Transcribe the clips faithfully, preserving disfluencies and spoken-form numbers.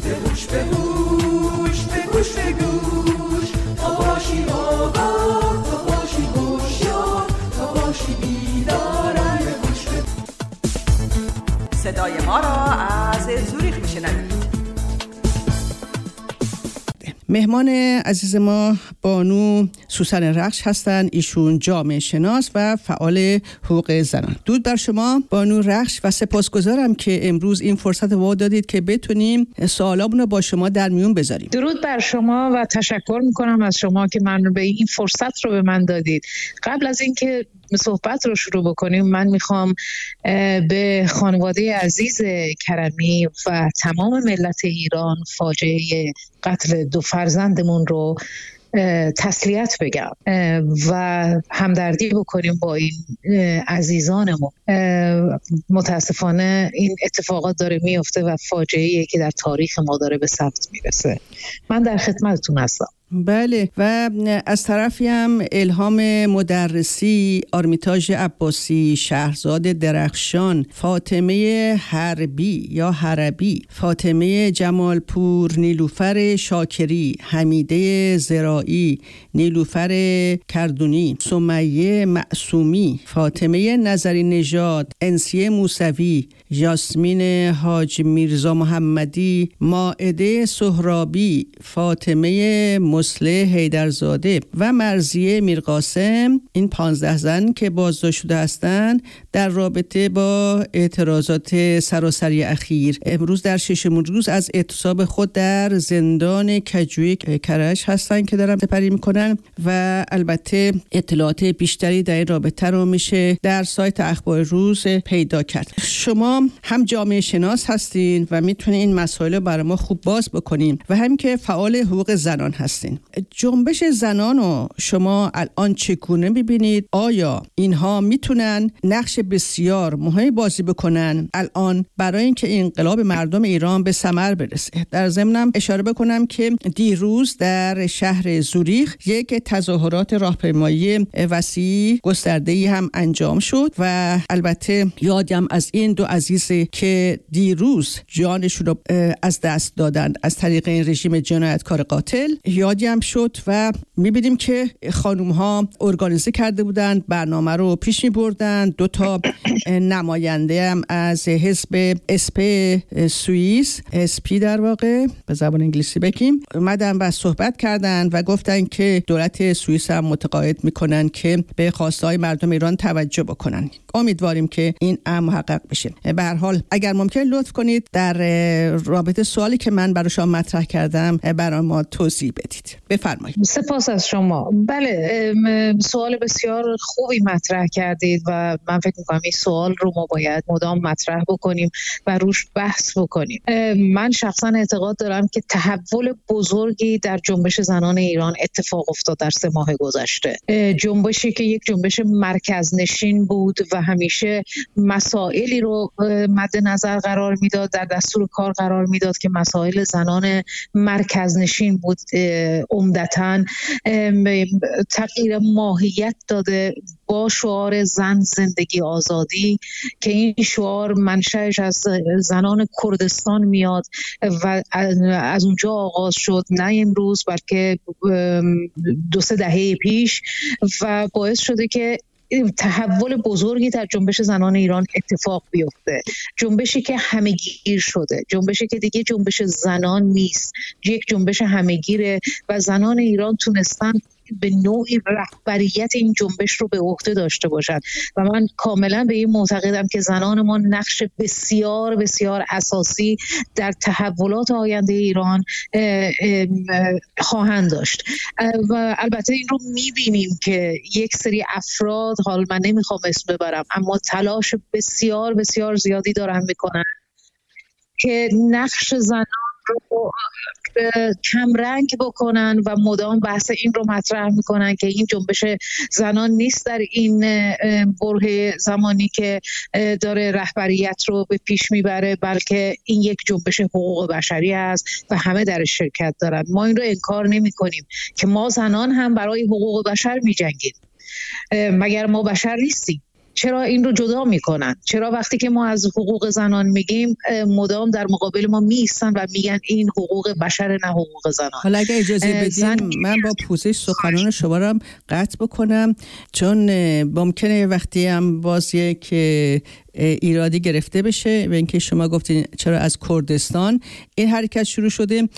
به گوش به گوش به گوش به گوش تا باشی آگاه تا باشی هوشیار تا باشی بیدار به گوش به صدای ما را از زوریخ میشنوید. مهمان عزیز ما بانو سوسن رخش هستند. ایشون جامعه شناس و فعال حقوق زنان. درود بر شما بانو رخش و سپاسگزارم که امروز این فرصت رو دادید که بتونیم سوالامون رو با شما در میون بذاریم. درود بر شما و تشکر میکنم از شما که من به این فرصت رو به من دادید. قبل از اینکه صحبت رو شروع بکنیم من میخوام به خانواده عزیز کرمی و تمام ملت ایران فاجعه قتل دو فرزندمون رو تسلیت بگم و همدردی بکنیم با این عزیزانمون. متاسفانه این اتفاقات داره میفته و فاجعه‌ایه که در تاریخ ما داره به ثبت میرسه. من در خدمتتون هستم. بله و از طرفی هم الهام مدرسی، آرمیتاژ عباسی، شهرزاد درخشان، فاطمه حربی یا حربی، فاطمه جمالپور، نیلوفر شاکری، حمیده زراعی، نیلوفر کردونی، سمیه معصومی، فاطمه نظری نژاد، انسیه موسوی، یاسمین حاج میرزا محمدی، مائده سهرابی، فاطمه مصلح حیدرزاده و مرضیه میرقاسم، این پانزده زن که بازداشت شده هستند در رابطه با اعتراضات سراسری اخیر امروز در ششمین روز از اعتصاب خود در زندان کجوی کرج هستند که دارن سپری میکنن و البته اطلاعات بیشتری در این رابطه رو میشه در سایت اخبار روز پیدا کرد. شما هم جامعه شناس هستین و میتونین این مسائل رو برای ما خوب باز بکنین و هم که فعال حقوق زنان هستین. جنبش زنان رو شما الان چگونه میبینید؟ آیا اینها میتونن نقش بسیار مهمی بازی بکنن الان برای اینکه انقلاب مردم ایران به ثمر برسه؟ در ضمنم اشاره بکنم که دیروز در شهر زوریخ یک تظاهرات راهپیمایی وسیع گسترده‌ای هم انجام شد و البته یادم از این دو عزیز که دیروز جانشون رو از دست دادن از طریق این رژیم جنایتکار قاتل یادم شد و میبینیم که خانوم ها ارگانیزه کرده بودن، برنامه رو پیش میبردن. دو تا نماینده هم از حزب اسپی سوئیس، اسپی در واقع به زبان انگلیسی بگیم، اومدن و صحبت کردن و گفتن که دولت سوئیس هم متقاعد میکنن که به خواستهای مردم ایران توجه بکنن. امیدواریم که این امر محقق بشه. به هر حال اگر ممکن لطف کنید در رابطه سوالی که من برای شما مطرح کردم برای ما توضیح بدید. بفرمایید. سپاس از شما. بله، سوال بسیار خوبی مطرح کردید و من فکر می‌کنم این سوال رو ما باید مدام مطرح بکنیم و روش بحث بکنیم. من شخصا اعتقاد دارم که تحول بزرگی در جنبش زنان ایران اتفاق افتاد در سه ماه گذشته. جنبشی که یک جنبش مرکز نشین بود و همیشه مسائلی رو مد نظر قرار میداد، در دستور کار قرار میداد که مسائل زنان مرکز نشین بود، عمدتاً تغییر ماهیت داده با شعار زن زندگی آزادی که این شعار منشأش از زنان کردستان میاد و از اونجا آغاز شد، نه امروز بلکه دو سه دهه پیش، و باعث شده که تحول بزرگی در جنبش زنان ایران اتفاق بیفته. جنبشی که همه‌گیر شده، جنبشی که دیگه جنبش زنان نیست، یک جنبش همه‌گیره و زنان ایران تونستن به نوعی رهبریت این جنبش رو به عهده داشته باشند و من کاملا به این معتقدم که زنان ما نقش بسیار بسیار اساسی در تحولات آینده ایران خواهند داشت و البته این رو میبینیم که یک سری افراد، حال من نمیخوام اسم ببرم، اما تلاش بسیار بسیار زیادی دارن میکنن که نقش زنان رو کم رنگ بکنن و مدام بحث این رو مطرح میکنن که این جنبش زنان نیست در این برهه زمانی که داره رهبریت رو به پیش میبره، بلکه این یک جنبش حقوق بشری است و همه در شرکت دارن. ما این رو انکار نمی کنیم که ما زنان هم برای حقوق بشر میجنگیم، مگر ما بشر نیستیم؟ چرا این رو جدا میکنن؟ چرا وقتی که ما از حقوق زنان میگیم مدام در مقابل ما میستن و میگن این حقوق بشر نه حقوق زنان؟ حالا اگه اجازه بدین زن... من با پوزش سخنان شما رو قطع بکنم، چون ممکنه وقتی هم باز یک ایرادی گرفته بشه و اینکه شما گفتین چرا از کردستان این حرکت شروع شده.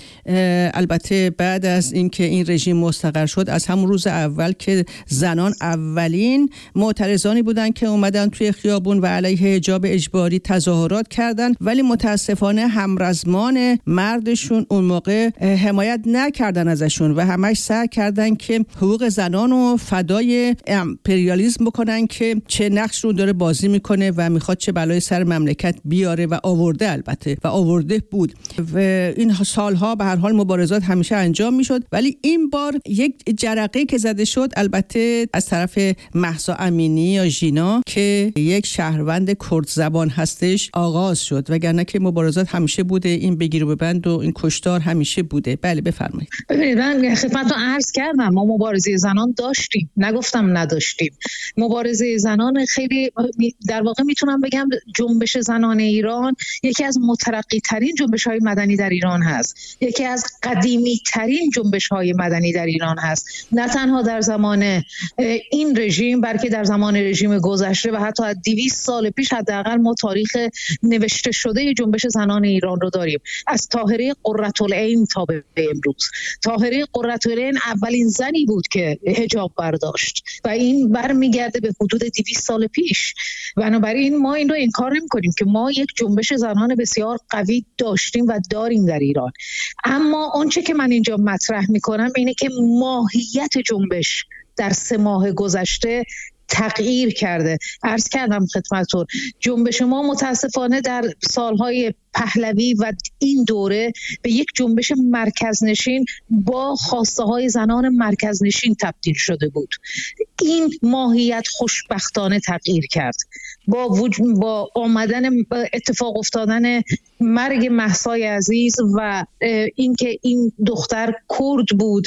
البته بعد از اینکه این رژیم مستقر شد، از همون روز اول که زنان اولین معترضانی بودن که اومدن توی خیابون و علیه حجاب اجباری تظاهرات کردن، ولی متاسفانه همرزمان مردشون اون موقع حمایت نکردن ازشون و همش سعی کردن که حقوق زنان رو فدای امپریالیسم بکنن که چه نقش رو داره بازی میکنه و میخواد چه بلای سر مملکت بیاره و آورده، البته و آورده بود و این سالها به هر حال مبارزات همیشه انجام میشد. ولی این بار یک جرقه که زده شد البته از طرف مهسا امینی یا ژینا که یک شهروند کرد زبان هستش آغاز شد، وگرنه که مبارزات همیشه بوده، این بگیر و ببند و این کشتار همیشه بوده. بله بفرمایید. ببینید من خدمتتون عرض کردم ما مبارزه زنان داشتیم، نگفتم نداشتیم. مبارزه زنان خیلی در واقع میتونم بگم جنبش زنان ایران یکی از مترقی ترین جنبش های مدنی در ایران هست، یکی از قدیمی ترین جنبش های مدنی در ایران هست، نه تنها در زمان این رژیم بلکه در زمان رژیم گذشته و حتی از دویست سال پیش حداقل ما تاریخ نوشته شده جنبش زنان ایران رو داریم، از طاهره قرةالعین تا به امروز. طاهره قرةالعین اولین زنی بود که حجاب برداشت و این برمیگرده به حدود دویست سال پیش. بنابراین ما این رو انکار نمی‌کنیم که ما یک جنبش زنان بسیار قوی داشتیم و داریم در ایران، اما آنچه که من اینجا مطرح می‌کنم اینه که ماهیت جنبش در سه ماه گذشته تغییر کرده. عرض کردم خدمتتون جنبش ما متاسفانه در سالهای پهلوی و این دوره به یک جنبش مرکزنشین با خواسته های زنان مرکزنشین تبدیل شده بود. این ماهیت خوشبختانه تغییر کرد با وجود با آمدن اتفاق افتادن مرگ مهسای عزیز و اینکه این دختر کرد بود،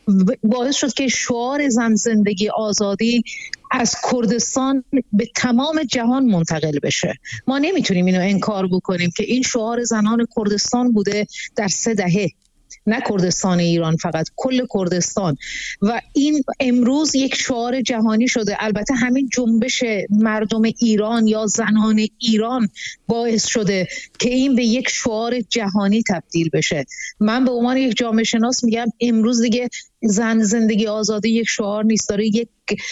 باعث شد که شعار زن زندگی آزادی از کردستان به تمام جهان منتقل بشه. ما نمیتونیم اینو انکار بکنیم که این شعار زنان کردستان بوده در سه دهه، نه کردستان ایران فقط، کل کردستان، و این امروز یک شعار جهانی شده. البته همین جنبش مردم ایران یا زنان ایران باعث شده که این به یک شعار جهانی تبدیل بشه. من به عنوان یک جامعه شناس میگم امروز دیگه زن زندگی آزادی یک شعار نیست، داره یک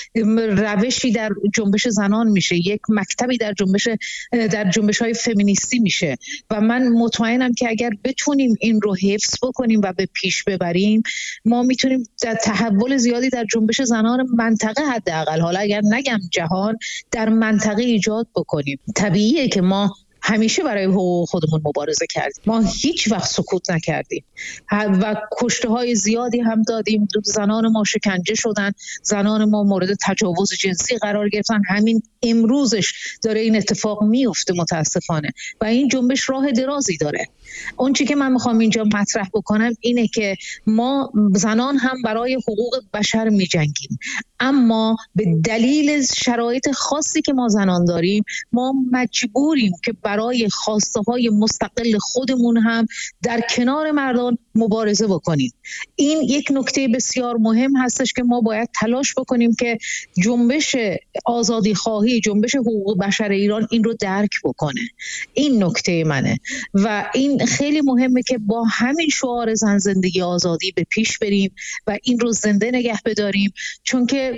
روشی در جنبش زنان میشه، یک مکتبی در جنبش در جنبش های فمینیستی میشه و من مطمئنم که اگر بتونیم این رو حفظ بکنیم و به پیش ببریم ما میتونیم در تحول زیادی در جنبش زنان منطقه، حداقل حالا اگر نگم جهان، در منطقه ایجاد بکنیم. طبیعیه که ما همیشه برای حقوق خودمون مبارزه کردیم، ما هیچ وقت سکوت نکردیم و کشته های زیادی هم دادیم. زنان ما شکنجه شدن، زنان ما مورد تجاوز جنسی قرار گرفتن، همین امروزش داره این اتفاق میفته متاسفانه و این جنبش راه درازی داره. اون چی که من میخوام اینجا مطرح بکنم اینه که ما زنان هم برای حقوق بشر میجنگیم، اما به دلیل شرایط خاصی که ما زنان داریم ما مجبوریم که برای خواسته های مستقل خودمون هم در کنار مردان مبارزه بکنیم. این یک نکته بسیار مهم هستش که ما باید تلاش بکنیم که جنبش آزادی خواهی، جنبش حقوق بشر ایران این رو درک بکنه. این نکته منه و این خیلی مهمه که با همین شعار زن زندگی آزادی به پیش بریم و این رو زنده نگه بداریم، چون که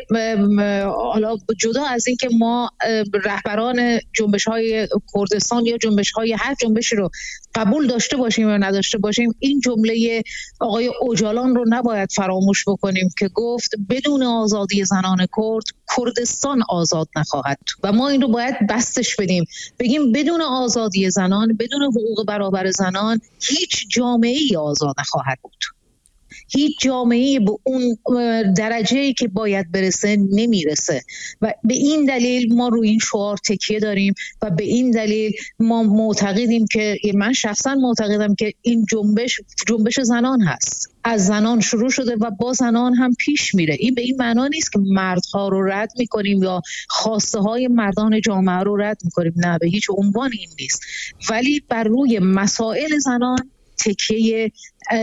حالا جدا از این که ما رهبران جنبش های کردستان یا جنبش های هر جنبشی رو قبول داشته باشیم یا نداشته باشیم، این جمله آقای اوجالان رو نباید فراموش بکنیم که گفت بدون آزادی زنان کرد کردستان آزاد نخواهد و ما این رو باید بستش بدیم، بگیم بدون آزادی زنان، بدون حقوق برابر زنان هیچ جامعه‌ای آزاد نخواهد بود. هیچ جامعه به اون درجه‌ای که باید برسه نمیرسه و به این دلیل ما روی این شعار تکیه داریم و به این دلیل ما معتقدیم که من شخصا معتقدم که این جنبش جنبش زنان هست، از زنان شروع شده و با زنان هم پیش میره. این به این معنا نیست که مردها رو رد میکنیم یا خواسته های مردان جامعه رو رد میکنیم، نه، به هیچ عنوان این نیست، ولی بر روی مسائل زنان تکیه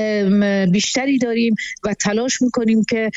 بیشتری داریم و تلاش میکنیم که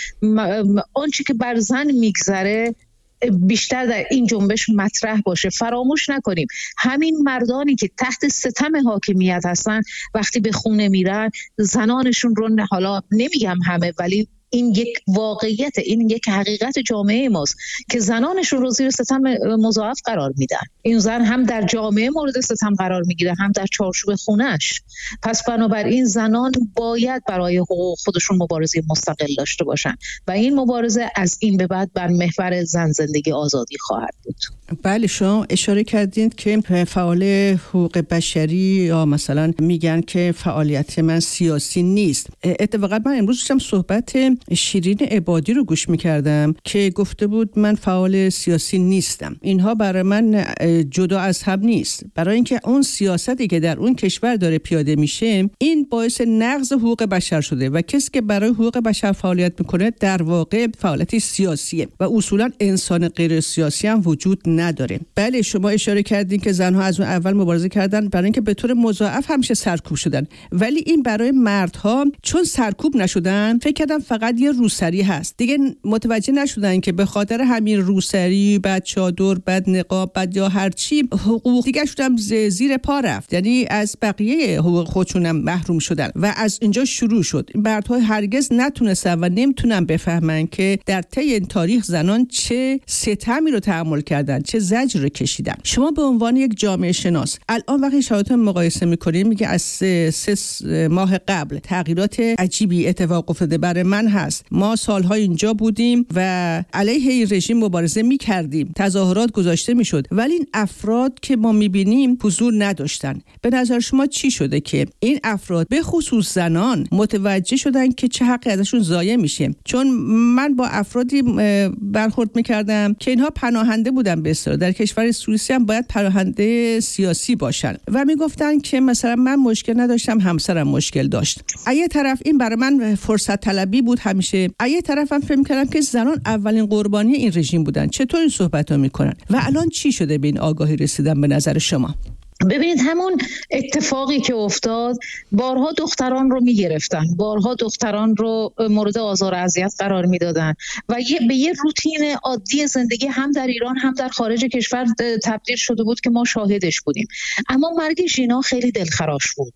آنچه که بر زن میگذره بیشتر در این جنبش مطرح باشه. فراموش نکنیم همین مردانی که تحت ستم حاکمیت هستن وقتی به خونه میرن زنانشون رو، حالا نمیگم همه، ولی این یک واقعیت، این یک حقیقت جامعه ماست که زنانشون رو زیر ستم مضاعف قرار میدن. این زن هم در جامعه مورد ستم قرار میگیره هم در چارچوب خونش. پس بنابراین زنان باید برای حقوق خودشون مبارزه مستقل داشته باشن و این مبارزه از این به بعد بر محور زن زندگی آزادی خواهد بود. بله، شما اشاره کردید که فعال حقوق بشری یا مثلا میگن که فعالیت من سیاسی نیست. اتفاقا من امروز داشتم صحبت شیرین عبادی رو گوش میکردم که گفته بود من فعال سیاسی نیستم. اینها برای من جدا از هم نیست، برای اینکه اون سیاستی که در اون کشور داره پیاده میشه این باعث نقض حقوق بشر شده و کسی که برای حقوق بشر فعالیت میکنه در واقع فعالیت سیاسیه و اصولا انسان غیر سیاسی هم وجود نداره. بله، شما اشاره کردین که زنها از اون اول مبارزه کردن برای اینکه به طور مضاعف همیشه سرکوب شدن، ولی این برای مردها چون سرکوب نشدن فکر کردن فقط یه روسری هست، دیگه متوجه نشدن که به خاطر همین روسری، بعد چادر، بعد نقاب، بعد یا هر چی حقوق دیگه شدن زیر پا رفت، یعنی از بقیه حقوق خودشون هم محروم شدن و از اینجا شروع شد. مردها هرگز نتونستن و نمیتونن بفهمن که در طی این تاریخ زنان چه ستمی رو تحمل کردن، چه زجر رو کشیدن. شما به عنوان یک جامعه شناس الان وقتی شرایط مقایسه میکنیم میگه از سه, سه ماه قبل تغییرات عجیبی اتفاق افتاده برای من هست. ما سالها اینجا بودیم و علیه این رژیم مبارزه میکردیم، تظاهرات گذاشته میشد، ولی این افراد که ما میبینیم حضور نداشتن. به نظر شما چی شده که این افراد به خصوص زنان متوجه شدن که چه حقی ازشون ضایع میشه؟ چون من با افرادی برخورد میکردم که اینها پناهنده بودن، به اصطلاح در کشور سوئیسی هم باید پناهنده سیاسی باشن و میگفتن که مثلا من مشکل نداشتم، همسرم مشکل داشت. از یه طرف این برای من فرصت طلبی بود همیشه، از یه طرف هم فکر می‌کردم که زنان اولین قربانی این رژیم بودن. چطور این صحبت‌ها میکنن و الان چی شده به این آگاهی رسیدن به نظر شما؟ ببینید همون اتفاقی که افتاد، بارها دختران رو میگرفتن، بارها دختران رو مورد آزار و اذیت قرار میدادن و یه به یه روتین عادی زندگی هم در ایران هم در خارج کشور تبدیل شده بود که ما شاهدش بودیم. اما مرگ ژینا خیلی دلخراش بود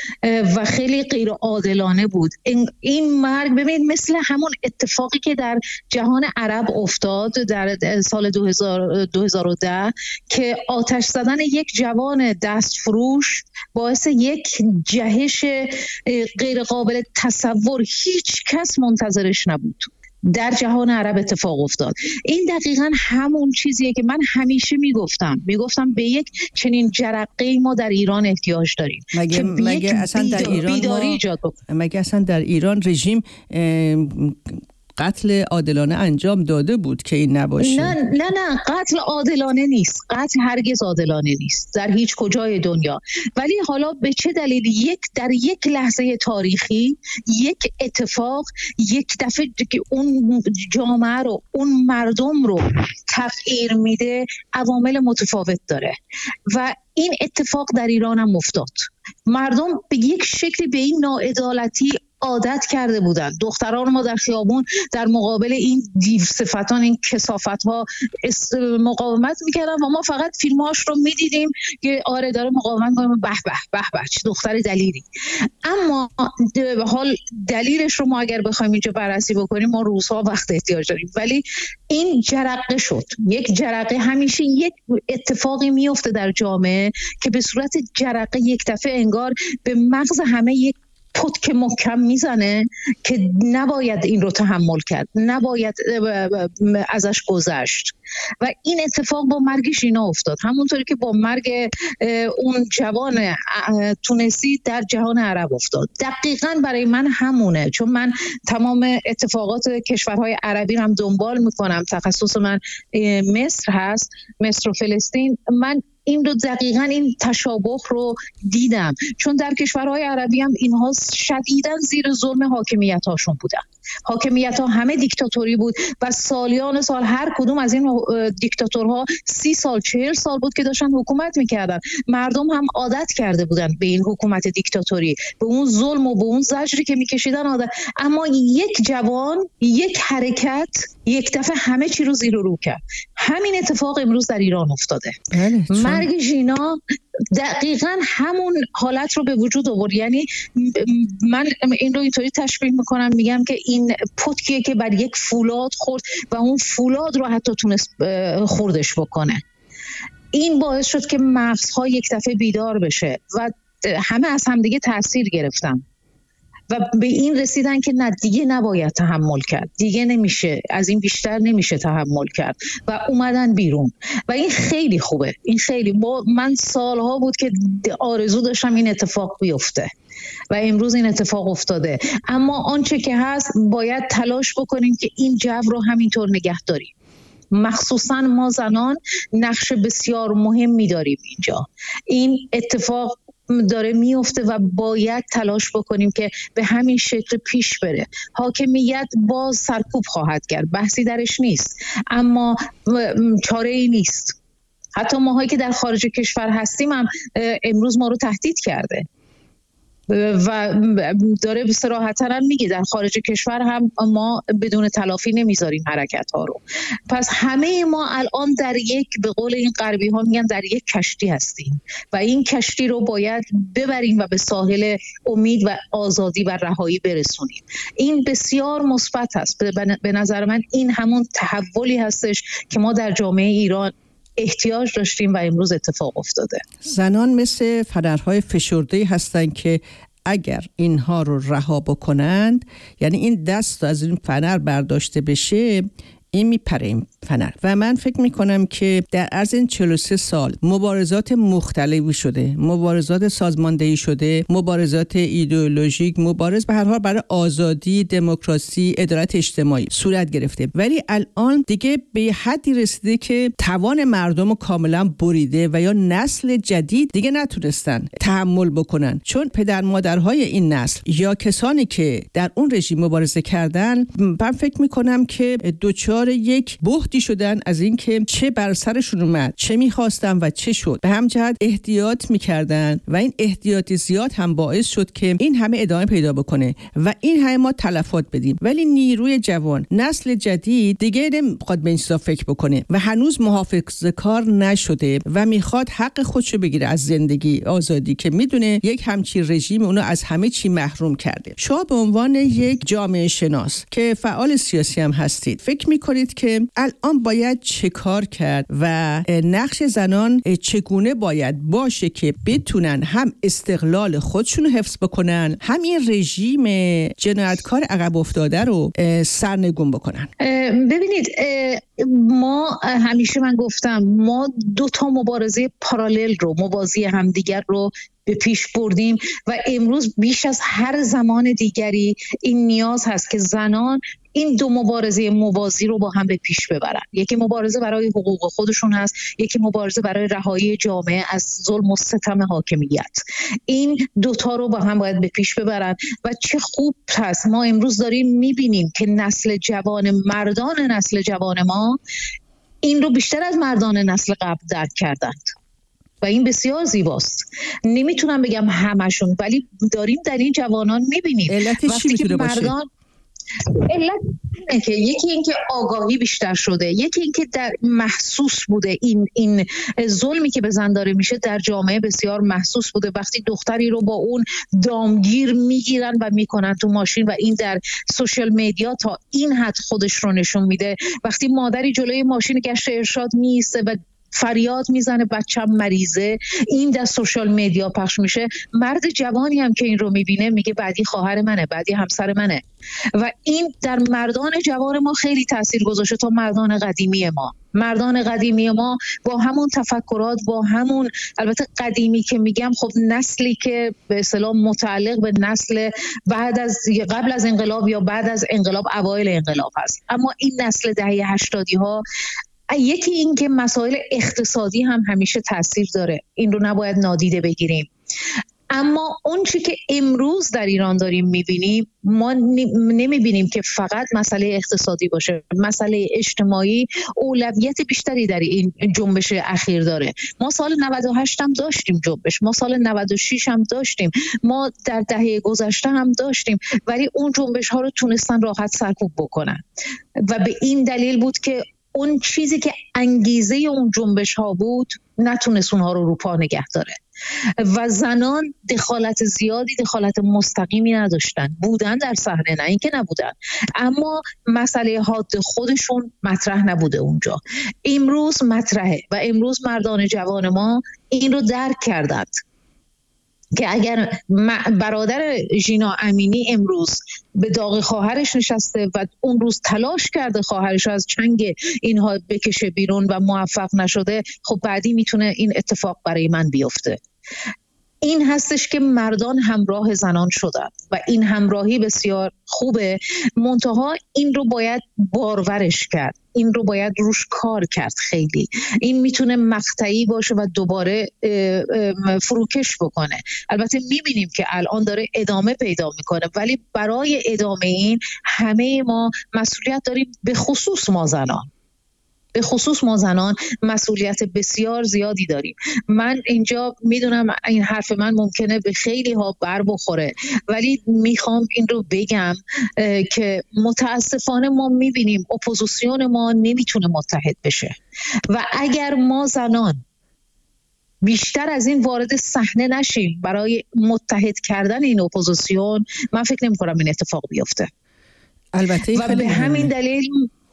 و خیلی غیر عادلانه بود. این مرگ ببینید مثل همون اتفاقی که در جهان عرب افتاد در سال دو هزار و ده که آتش زدن یک جوان دستفروش باعث یک جهش غیر قابل تصور، هیچ کس منتظرش نبود، در جهان عرب اتفاق افتاد. این دقیقاً همون چیزیه که من همیشه میگفتم میگفتم به یک چنین جرقه‌ای ما در ایران احتیاج داریم. مگه, مگه اصلا در ایران ما... مگه اصلا در ایران رژیم قتل عادلانه انجام داده بود که این نباشه؟ نه نه نه قتل عادلانه نیست، قتل هرگز عادلانه نیست در هیچ کجای دنیا. ولی حالا به چه دلیل یک در یک لحظه تاریخی یک اتفاق یک دفعه که اون جامعه رو، اون مردم رو تغییر میده، عوامل متفاوت داره و این اتفاق در ایران هم افتاد. مردم به یک شکلی به این ناعدالتی عادت کرده بودن. دختران ما در خیابون در مقابل این دیو صفتان، این کثافت ها مقاومت میکردن و ما فقط فیلمهاش رو میدیدیم که آره داره مقاومت کنه، به به به به چه دختر دلیری. اما حال دلیلش رو ما اگر بخوایم اینجا بررسی بکنیم ما روزها وقت احتیاج داریم. ولی این جرقه شد، یک جرقه. همیشه یک اتفاقی میفته در جامعه که به صورت جرقه یک دفعه انگار به مغز همه یک پتک محکم میزنه که نباید این رو تحمل کرد، نباید ازش گذشت. و این اتفاق با مرگ ژینا افتاد، همونطوری که با مرگ اون جوان تونسی در جهان عرب افتاد. دقیقاً برای من همونه، چون من تمام اتفاقات کشورهای عربی رو هم دنبال میکنم. تخصص من مصر هست، مصر و فلسطین. من این رو دقیقاً این تشابه رو دیدم، چون در کشورهای عربی هم اینها شدیداً زیر ظلم حاکمیت هاشون بودن. حاکمیت ها همه دیکتاتوری بود و سالیان سال هر کدوم از این دیکتاتورها سی سال چهل سال بود که داشتن حکومت میکردن. مردم هم عادت کرده بودن به این حکومت دیکتاتوری، به اون ظلم و به اون زجری که میکشیدن عادت. اما یک جوان، یک حرکت، یک دفعه همه چی رو زیر و رو کرد. همین اتفاق امروز در ایران افتاده. مرگ ژینا دقیقاً همون حالت رو به وجود آورد. یعنی من این رو اینطوری تشبیه میکنم، میگم که این پتکیه که بر یک فولاد خورد و اون فولاد رو حتی تونست خوردش بکنه. این باعث شد که مغزها یک دفعه بیدار بشه و همه از همدیگه تأثیر گرفتن و به این رسیدن که نه، دیگه نباید تحمل کرد، دیگه نمیشه، از این بیشتر نمیشه تحمل کرد و اومدن بیرون. و این خیلی خوبه. این خیلی با من سالها بود که آرزو داشتم این اتفاق بیفته و امروز این اتفاق افتاده. اما آنچه که هست باید تلاش بکنیم که این جو رو همینطور نگه داریم. مخصوصا ما زنان نقش بسیار مهمی داریم اینجا. این اتفاق داره میفته و باید تلاش بکنیم که به همین شکل پیش بره. حاکمیت باز سرکوب خواهد کرد، بحثی درش نیست، اما چاره ای نیست. حتی ماهایی که در خارج کشور هستیم هم امروز ما رو تهدید کرده و داره صراحتاً هم میگه در خارج کشور هم ما بدون تلافی نمیذاریم حرکت ها رو. پس همه ما الان در یک، به قول این غربی ها میگن، در یک کشتی هستیم و این کشتی رو باید ببریم و به ساحل امید و آزادی و رهایی برسونیم. این بسیار مثبت است. به نظر من این همون تحولی هستش که ما در جامعه ایران احتیاج داشتیم و امروز اتفاق افتاده. زنان مثل فنرهای فشرده هستند که اگر اینها رو رها بکنند، یعنی این دست از این فنر برداشته بشه، این میپره این فنر. و من فکر میکنم که در عرض این چهل و سه سال مبارزات مختلفی شده، مبارزات سازماندهی شده، مبارزات ایدئولوژیک، مبارز به هر حال برای آزادی، دموکراسی، عدالت اجتماعی صورت گرفته، ولی الان دیگه به حدی رسیده که توان مردم رو کاملا بریده و یا نسل جدید دیگه نتونستن تحمل بکنن، چون پدر مادرهای این نسل یا کسانی که در اون رژیم مبارزه کردن، من فکر میکنم که دوچار یک بحتی شدن از این که چه بر سرشون اومد، چه میخواستن و چه شد. به هم جهت احتیاط میکردن و این احتیاط زیاد هم باعث شد که این همه ادامه پیدا بکنه و این همه ما تلفات بدیم. ولی نیروی جوان، نسل جدید دیگه نمیخواد به این چیزا فکر بکنه و هنوز محافظه‌کار نشده و میخواد حق خودشو بگیره از زندگی، آزادی، که میدونه یک همچین رژیم اونو از همه چی محروم کرده. شما به عنوان یک جامعه شناس که فعال سیاسی هم هستید، فکر میکنید که الان باید چه کار کرد و نقش زنان چگونه باید باشه که بتونن هم استقلال خودشون رو حفظ بکنن، هم این رژیم جنایتکار عقب افتاده رو سرنگون بکنن؟ ببینید، ما همیشه من گفتم ما دو تا مبارزه پارالل رو، موازی همدیگر رو به پیش بردیم و امروز بیش از هر زمان دیگری این نیاز هست که زنان این دو مبارزه موازی رو با هم به پیش ببرن. یکی مبارزه برای حقوق خودشون هست، یکی مبارزه برای رهایی جامعه از ظلم و ستم حاکمیت. این دوتا رو با هم باید به پیش ببرن و چه خوب هست ما امروز داریم میبینیم که نسل جوان، مردان نسل جوان ما این رو بیشتر از مردان نسل قبل درک کردند و این بسیار زیباست. نمیتونم بگم همشون، ولی داریم در این جوانان میبینیم. علتش چی میتونه باشه؟ علت اینه که یکی این که آگاهی بیشتر شده، یکی این که در محسوس بوده این این ظلمی که به زن داره میشه در جامعه بسیار محسوس بوده. وقتی دختری رو با اون دامگیر میگیرن و میکنن تو ماشین و این در سوشال میدیا تا این حد خودش رو نشون میده. وقتی مادری جلوی ماشین گشت ارشاد میسته و فریاد میزنه بچم مریضه، این در سوشال مدیا پخش میشه. مرد جوانی هم که این رو میبینه میگه بعدی خواهر منه، بعدی همسر منه و این در مردان جوان ما خیلی تاثیر گذاشته تا مردان قدیمی ما. مردان قدیمی ما با همون تفکرات، با همون البته قدیمی که میگم خب نسلی که به اصطلاح متعلق به نسل بعد از قبل از انقلاب یا بعد از انقلاب اوایل انقلاب هست، اما این نسل دهه هشتادی ها یکی این که مسائل اقتصادی هم همیشه تاثیر داره، این رو نباید نادیده بگیریم. اما اون چی که امروز در ایران داریم میبینیم، ما نمیبینیم که فقط مسئله اقتصادی باشه، مسئله اجتماعی اولویت بیشتری در این جنبش اخیر داره. ما سال نود و هشت هم داشتیم جنبش، ما سال نود و شش هم داشتیم، ما در دهه گذشته هم داشتیم، ولی اون جنبش ها رو تونستن راحت سرکوب بکنن و به این دلیل بود که اون چیزی که انگیزه اون جنبش ها بود نتونست اونها رو رو پا نگه داره و زنان دخالت زیادی، دخالت مستقیمی نداشتن، بودن در صحنه، نه اینکه نبودن، اما مسئله حاد خودشون مطرح نبوده اونجا. امروز مطرحه و امروز مردان جوان ما این رو درک کردند که اگر برادر ژینا امینی امروز به داغ خواهرش نشسته و اون روز تلاش کرده خواهرش از چنگ اینها بکشه بیرون و موفق نشده، خب بعدی میتونه این اتفاق برای من بیفته. این هستش که مردان همراه زنان شدن و این همراهی بسیار خوبه، منتها این رو باید بارورش کرد، این رو باید روش کار کرد. خیلی این میتونه مقطعی باشه و دوباره فروکش بکنه. البته میبینیم که الان داره ادامه پیدا میکنه، ولی برای ادامه این همه ما مسئولیت داریم، به خصوص ما زنان. به خصوص ما زنان مسئولیت بسیار زیادی داریم. من اینجا میدونم این حرف من ممکنه به خیلی ها بر بخوره، ولی میخوام این رو بگم که متاسفانه ما میبینیم اپوزیسیون ما نمیتونه متحد بشه و اگر ما زنان بیشتر از این وارد صحنه نشیم برای متحد کردن این اپوزیسیون، من فکر نمی‌کنم این اتفاق بیفته. البته و به همین دلیل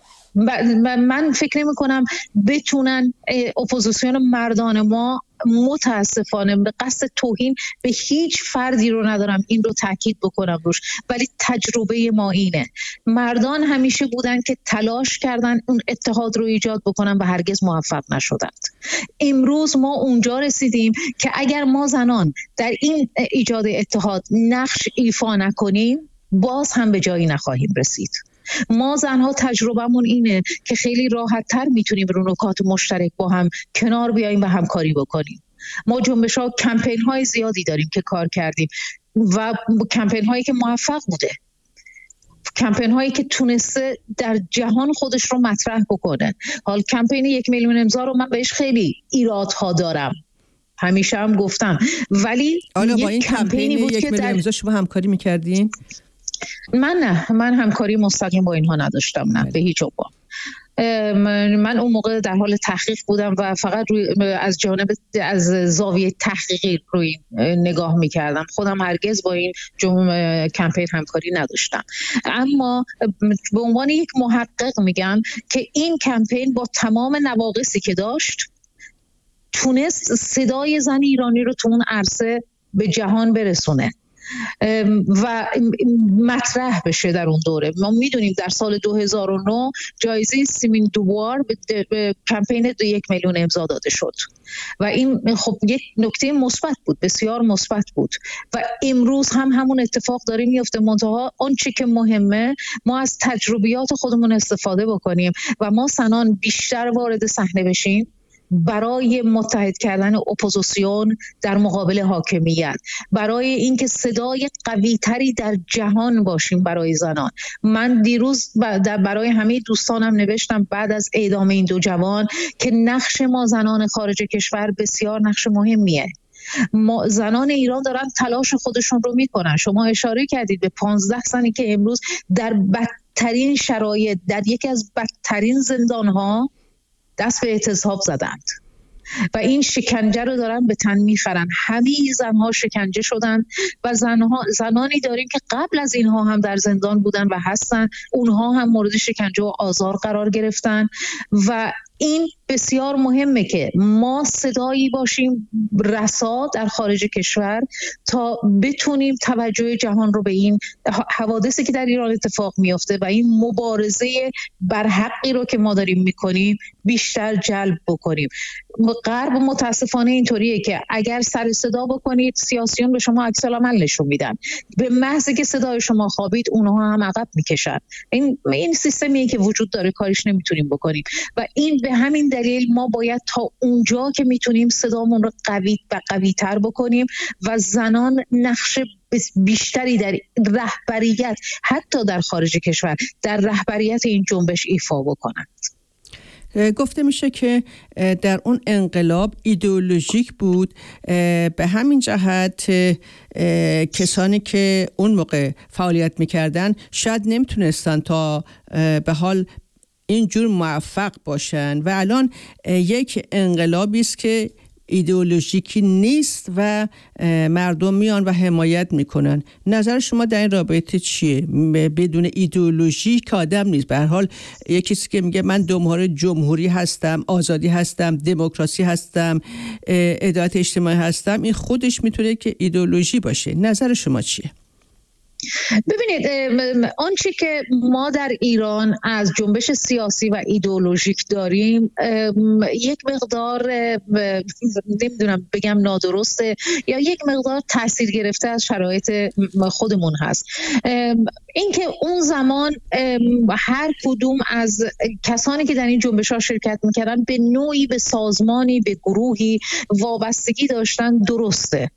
من فکر نمی کنم بتونن اپوزیسیون مردان ما، متاسفانه به قصد توهین به هیچ فردی رو ندارم این رو تاکید بکنم روش، ولی تجربه ما اینه، مردان همیشه بودن که تلاش کردن اون اتحاد رو ایجاد بکنن و هرگز موفق نشدند. امروز ما اونجا رسیدیم که اگر ما زنان در این ایجاد اتحاد نقش ایفا نکنیم، باز هم به جایی نخواهیم رسید. ما زنها تجربهمون اینه که خیلی راحت تر میتونیم رو نکات مشترک با هم کنار بیاییم و همکاری بکنیم. ما جنبش ها کمپین های زیادی داریم که کار کردیم و کمپین هایی که موفق بوده، کمپین هایی که تونسته در جهان خودش رو مطرح بکنه. حال کمپین یک میلیون امضا رو من بهش خیلی ایرادها دارم، همیشه هم گفتم، ولی آلا با این کمپینی بود یک که میلیون امضا شما همکاری میکردین؟ من نه، من همکاری مستقیم با اینها نداشتم، نه به هیچ عنوان. من اون موقع در حال تحقیق بودم و فقط روی از جانب از زاویه تحقیقی روی نگاه میکردم، خودم هرگز با این کمپین همکاری نداشتم. اما به عنوان یک محقق میگم که این کمپین با تمام نواقصی که داشت تونست صدای زن ایرانی رو تو اون عرصه به جهان برسونه و مطرح بشه در اون دوره. ما میدونیم در سال دو هزار و نه جایزه سیمین دوبار به, به کمپین دو یک میلیون امضا داده شد و این خب یک نکته مثبت بود، بسیار مثبت بود و امروز هم همون اتفاق داره میفته. منتها اون چی که مهمه ما از تجربیات خودمون استفاده بکنیم و ما زنان بیشتر وارد صحنه بشیم برای متحد کردن اپوزیسیون در مقابل حاکمیت، برای اینکه صدای قوی تری در جهان باشیم برای زنان. من دیروز برای همه دوستانم نوشتم بعد از اعدام این دو جوان که نقش ما زنان خارج کشور بسیار نقش مهمیه. ما زنان ایران دارن تلاش خودشون رو میکنن. شما اشاره کردید به پانزده زنی که امروز در بدترین شرایط در یکی از بدترین زندانها دست به اعتصاب زدند و این شکنجه رو دارن به تن میخرن. همه زنها شکنجه شدن و زنها زنانی داریم که قبل از اینها هم در زندان بودن و هستن، اونها هم مورد شکنجه و آزار قرار گرفتن و این بسیار مهمه که ما صدایی باشیم رسا در خارج کشور تا بتونیم توجه جهان رو به این حوادثی که در ایران اتفاق میفته و این مبارزه بر حقی رو که ما داریم میکنیم بیشتر جلب بکنیم. غرب متاسفانه اینطوریه که اگر سر صدا بکنید سیاسیون به شما عکس العمل نشون میدن، به محض که صدای شما خوابید اونها هم عقب میکشن. این این سیستمیه که وجود داره، کارش نمیتونیم بکنیم و این به همین دلیل ما باید تا اونجا که میتونیم صدامون رو قوی و قوی تر بکنیم و زنان نقش بیشتری در رهبریت حتی در خارج کشور در رهبریت این جنبش ایفا بکنند. گفته میشه که در اون انقلاب ایدئولوژیک بود، به همین جهت کسانی که اون موقع فعالیت میکردن شاید نمیتونستن تا به حال اینجور موفق باشن و الان یک انقلابی است که ایدئولوژیکی نیست و مردم میان و حمایت میکنن. نظر شما در این رابطه چیه؟ بدون ایدئولوژی که آدم نیست. به هر حال یک کسی که میگه من دمهار جمهوری هستم، آزادی هستم، دموکراسی هستم، عدالت اجتماعی هستم، این خودش میتونه که ایدئولوژی باشه. نظر شما چیه؟ ببینید، آنچه که ما در ایران از جنبش سیاسی و ایدئولوژیک داریم یک مقدار نمیدونم بگم نادرسته یا یک مقدار تاثیر گرفته از شرایط خودمون هست. اینکه اون زمان هر کدوم از کسانی که در این جنبش ها شرکت میکردن به نوعی به سازمانی، به گروهی وابستگی داشتن، درسته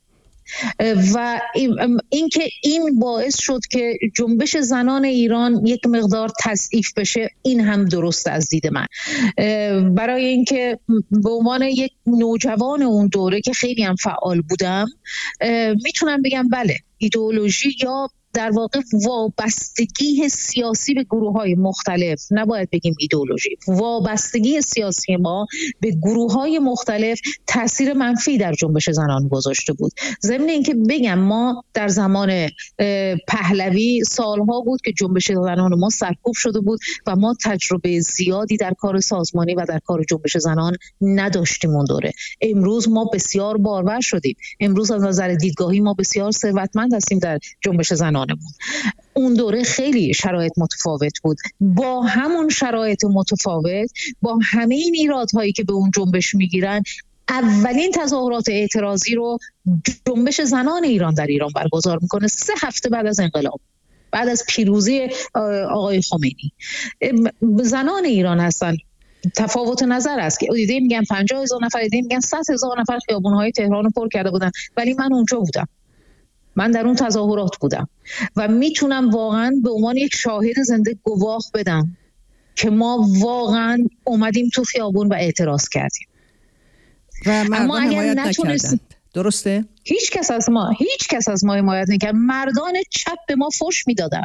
و اینکه این باعث شد که جنبش زنان ایران یک مقدار تضعیف بشه، این هم درست از دید من. برای اینکه به عنوان یک نوجوان اون دوره که خیلی هم فعال بودم میتونم بگم بله، ایدئولوژی یا در واقع وابستگی سیاسی به گروه‌های مختلف، نباید بگیم ایدئولوژی، وابستگی سیاسی ما به گروه‌های مختلف تاثیر منفی در جنبش زنان گذاشته بود. ضمن اینکه بگم ما در زمان پهلوی سالها بود که جنبش زنان ما سرکوب شده بود و ما تجربه زیادی در کار سازمانی و در کار جنبش زنان نداشتیم اون دوره. امروز ما بسیار بارور شدیم. امروز از نظر دیدگاهی ما بسیار ثروتمند هستیم در جنبش زنان. اون دوره خیلی شرایط متفاوت بود. با همون شرایط متفاوت، با همه این ایرادهایی که به اون جنبش میگیرن، اولین تظاهرات اعتراضی رو جنبش زنان ایران در ایران برگزار میکنه سه هفته بعد از انقلاب، بعد از پیروزی آقای خمینی. زنان ایران هستن. تفاوت نظر است که دیده میگن پنجاه هزار نفر، دیده میگن صد هزار نفر خیابون‌های تهران رو پر کرده بودن، ولی من اونجا بودم، من در اون تظاهرات بودم و میتونم واقعا به عنوان یک شاهد زنده گواه بدم که ما واقعا اومدیم تو خیابون و اعتراض کردیم و مردم حمایت نکردند. درسته؟ هیچ کس از ما هیچ کس از ما حمایت نکرد. مردان چپ به ما فحش میدادن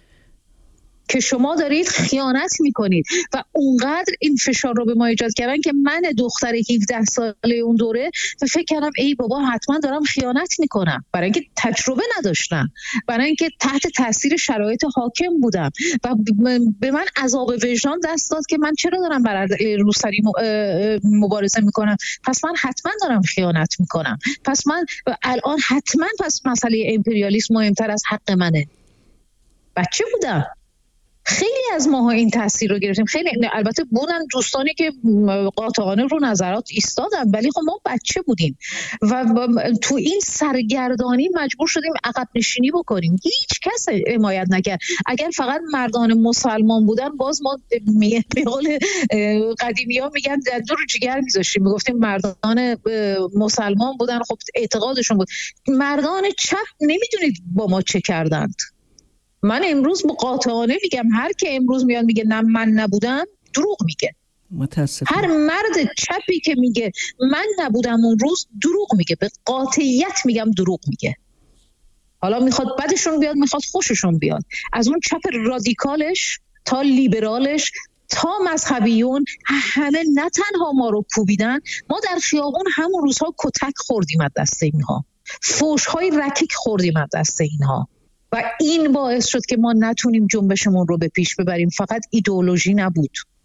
که شما دارید خیانت میکنید و اونقدر این فشار رو به ما ایجاد کردن که من دختر هفده ساله اون دوره فکر کردم ای بابا حتما دارم خیانت میکنم، برای اینکه تجربه نداشتم، برای اینکه تحت تاثیر شرایط حاکم بودم و به من عذاب وجدان دست داد که من چرا دارم برای روسری مبارزه میکنم، پس من حتما دارم خیانت میکنم، پس من الان حتما پس مسئله امپریالیسم مهمتر از حق منه. بچه بودم. خیلی از ماها این تاثیر رو گرفتیم. خیلی البته بودن دوستانی که قاطعانه رو نظرات ایستادن، ولی خب ما بچه بودیم و تو این سرگردانی مجبور شدیم عقب نشینی بکنیم. هیچ کس حمایت نکرد. اگر فقط مردان مسلمان بودن، باز ما به قول قدیمی‌ها میگن در دور جگر میذاشتیم، میگفتیم مردان مسلمان بودن، خب اعتقادشون بود. مردان چپ نمیدونید با ما چه کردند. من امروز قاطعانه میگم هر که امروز میاد میگه نه من نبودم، دروغ میگه. متاسفم. هر مرد چپی که میگه من نبودم اون روز، دروغ میگه. به قاطعیت میگم دروغ میگه. حالا میخواد بدشون بیاد، میخواد خوششون بیاد. از اون چپ رادیکالش تا لیبرالش تا مذهبیون، همه نه تنها ما رو کوبیدن، ما در خیابون همون روزها کتک خوردیم از دست اینها، فوش‌های رکیک خوردیم از دست اینها و این باعث شد که ما نتونیم جنبشمون رو به پیش ببریم. فقط ایدئولوژی نبود.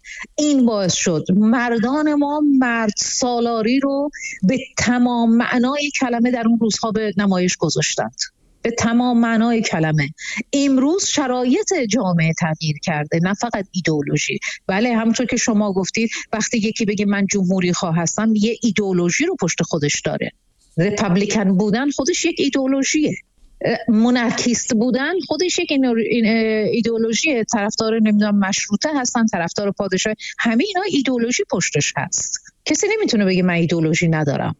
این باعث شد مردان ما مرد سالاری رو به تمام معنای کلمه در اون روزها به نمایش گذاشتند، به تمام معنای کلمه. امروز شرایط جامعه تغییر کرده، نه فقط ایدئولوژی. بله، همونطور که شما گفتید وقتی یکی بگه من جمهوری خواه هستم یه ایدئولوژی رو پشت خودش داره. رپابلیکن بودن خودش یک ایدئولوژیه، مونارکیست بودن خودش یک ایدئولوژیه، طرفدار نمیدونم مشروطه هستن، طرفدار پادشاه، همه اینا ایدئولوژی پشتش هست. کسی نمیتونه بگه من ایدئولوژی ندارم.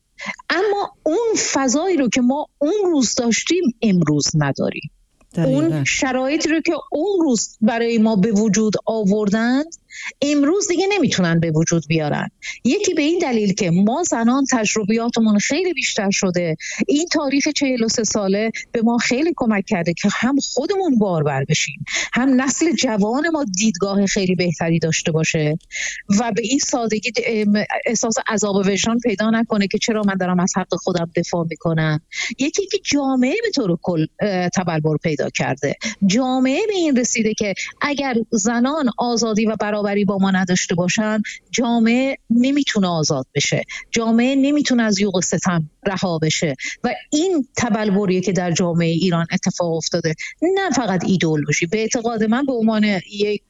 اما اون فضایی رو که ما اون روز داشتیم امروز نداریم. دقیقا. اون شرایطی رو که اون روز برای ما به وجود آوردند امروز دیگه نمیتونن به وجود بیارن. یکی به این دلیل که ما زنان تجربیاتمون خیلی بیشتر شده. این تاریخ چهل و سه ساله به ما خیلی کمک کرده که هم خودمون بارور بشیم، هم نسل جوان ما دیدگاه خیلی بهتری داشته باشه و به این سادگی احساس عذاب وجدان پیدا نکنه که چرا من دارم از حق خودم دفاع میکنم. یکی که جامعه به طور کل تبلور پیدا کرده، جامعه به این رسیده که اگر زنان آزادی و برابری با ما نداشته باشن جامعه نمیتونه آزاد بشه، جامعه نمیتونه از یوغ ستم رها بشه و این تبلوریه که در جامعه ایران اتفاق افتاده. نه فقط ایدئولوژی، به اعتقاد من به عنوان یک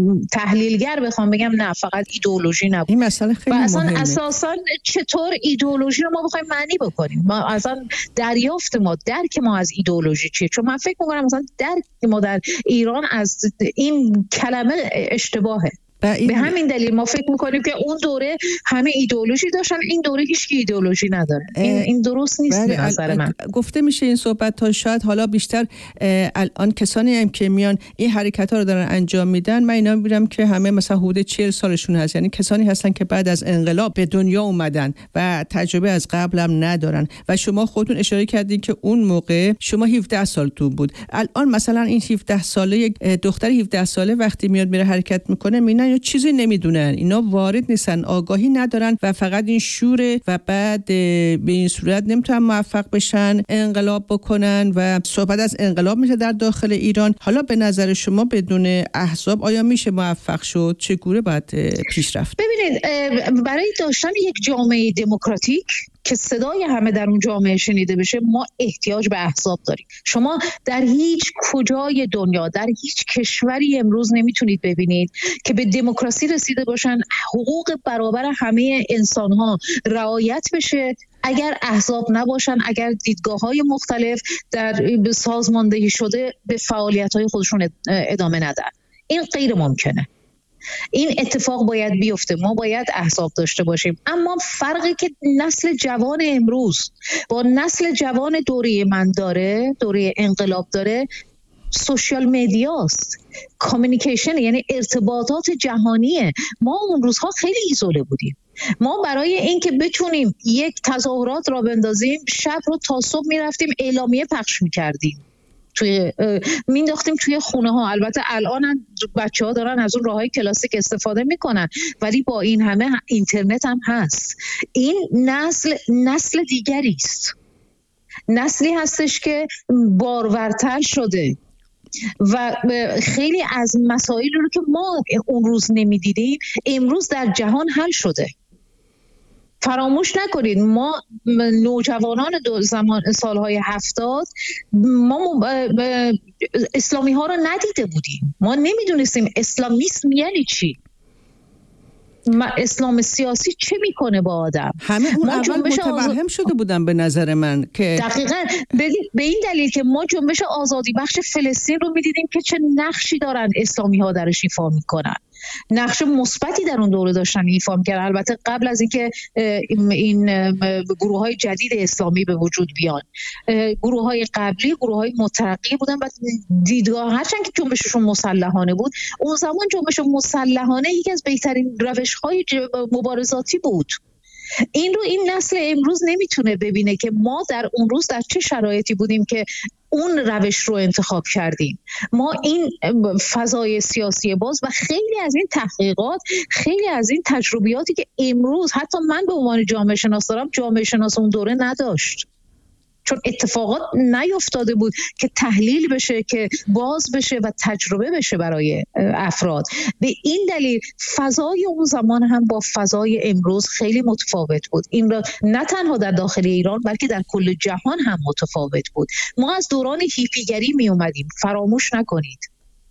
تحلیلگر بخوام بگم نه فقط ایدئولوژی نبود. این مسئله خیلی و اصلا مهمه. اساسا چطور ایدئولوژی رو ما بخوایم معنی بکنیم، ما اصلا دریافت ما درک ما از ایدئولوژی چیه؟ چون من فکر می‌کنم مثلا درک ما در ایران از این کلمه اشتباهه. این... به همین دلیل ما فکر میکنیم که اون دوره همه ایدئولوژی داشتن، این دوره هیچ کی ایدئولوژی نداره. این این درست نیست به نظر من. گفته میشه این صحبت تا شاید حالا بیشتر الان کسانی هم که میان این حرکت ها رو دارن انجام میدن، من اینا میبینم که همه مثلا حدود چهل سالشون هست، یعنی کسانی هستن که بعد از انقلاب به دنیا اومدن و تجربه از قبل هم ندارن و شما خودتون اشاره کردین که اون موقع شما هفده سالتون بود. الان مثلا این هفده ساله یک دختر هفده ساله وقتی میاد میره حرکت میکنه میبینن یا چیزی نمیدونن، اینا وارد نیستن، آگاهی ندارن و فقط این شوره و بعد به این صورت نمیتونن موفق بشن انقلاب بکنن و صحبت از انقلاب میشه در داخل ایران. حالا به نظر شما بدون احزاب آیا میشه موفق شد؟ چگونه باید پیش رفت؟ ببینید، برای داشتن یک جامعه دموکراتیک که صدای همه در اون جامعه شنیده بشه ما احتیاج به احزاب داریم. شما در هیچ کجای دنیا در هیچ کشوری امروز نمیتونید ببینید که به دموکراسی رسیده باشن، حقوق برابر همه انسان‌ها رعایت بشه اگر احزاب نباشن، اگر دیدگاه‌های مختلف در سازماندهی شده به فعالیت‌های خودشون ادامه ندن. این غیر ممکنه. این اتفاق باید بیفته، ما باید احزاب داشته باشیم. اما فرقی که نسل جوان امروز با نسل جوان دوره من داره، دوره انقلاب داره، سوشیال مدیاست، کامیونیکیشن، یعنی ارتباطات جهانیه. ما اون روزها خیلی ایزوله بودیم. ما برای اینکه بتونیم یک تظاهرات را بندازیم شب رو تا صبح میرفتیم اعلامیه پخش میکردیم، توی مینداختیم توی خونه ها. البته الان بچه ها دارن از اون راه های کلاسیک استفاده میکنن، ولی با این همه اینترنت هم هست. این نسل نسل دیگری است، نسلی هستش که بارورتر شده و خیلی از مسائلی رو که ما اون روز نمیدیدیم امروز در جهان حل شده. فراموش نکنید ما نوجوانان دو زمان سالهای هفتاد ما اسلامی ها رو ندیده بودیم، ما نمیدونستیم اسلامیسم یعنی چی، اسلام سیاسی چه میکنه با آدم. همه اون اول متوهم شده بودن به نظر من که دقیقاً به این دلیل که ما جنبش آزادی بخش فلسطین رو میدیدیم که چه نقشی دارن اسلامی ها درش ایفا میکنن، نقش مثبتی در اون دوره داشتن ایفا میکردن. البته قبل از اینکه این گروه های جدید اسلامی به وجود بیان، گروه های قبلی گروه های مترقی بودن و دیدگاه هرچند که جنبششون مسلحانه بود، اون زمان جنبش مسلحانه یکی از بهترین روش های مبارزاتی بود. این رو این نسل امروز نمیتونه ببینه که ما در اون روز در چه شرایطی بودیم که اون روش رو انتخاب کردیم. ما این فضای سیاسی باز و خیلی از این تحقیقات، خیلی از این تجربیاتی که امروز حتی من به عنوان جامعه شناس دارم، جامعه شناس اون دوره نداشت. چون اتفاقات نیفتاده بود که تحلیل بشه، که باز بشه و تجربه بشه برای افراد. به این دلیل فضای اون زمان هم با فضای امروز خیلی متفاوت بود. این را نه تنها در داخل ایران بلکه در کل جهان هم متفاوت بود. ما از دوران هیپیگری می اومدیم، فراموش نکنید.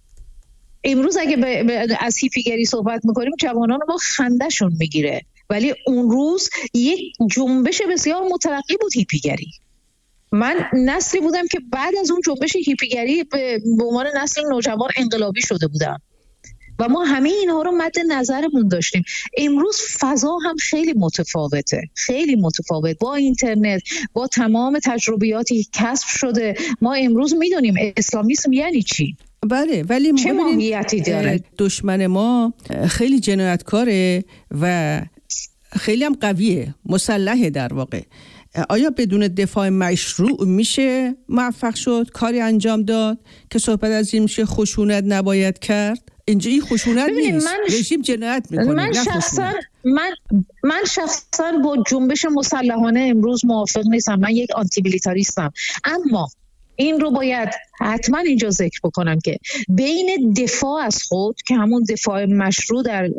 امروز اگه ب... ب... از هیپیگری صحبت میکنیم جوانان ما خندهشون میگیره، ولی اون روز یک جنبش بسیار مترقی بود هیپیگری. من نسلی بودم که بعد از اون جنبش هیپیگری به عنوان نسل نوجوان انقلابی شده بودم و ما همه اینها رو مد نظرمون داشتیم. امروز فضا هم خیلی متفاوته، خیلی متفاوت. با اینترنت، با تمام تجربیاتی که کسب شده، ما امروز میدونیم اسلامیسم یعنی چی. بله، ولی چه ماهیتی داره؟ دشمن ما خیلی جنایتکاره و خیلی هم قویه، مسلحه در واقع. آیا بدون دفاع مشروع میشه موفق شد کاری انجام داد که صحبت از این میشه خشونت نباید کرد؟ اینجا این خشونت نیست، من رژیم جنایت میکنه. من شخصا من من شخصا با جنبش مسلحانه امروز موافق نیستم. من یک آنتی میلیتاریستم، اما این رو باید حتما اینجا ذکر بکنم که بین دفاع از خود که همون دفاع مشروع در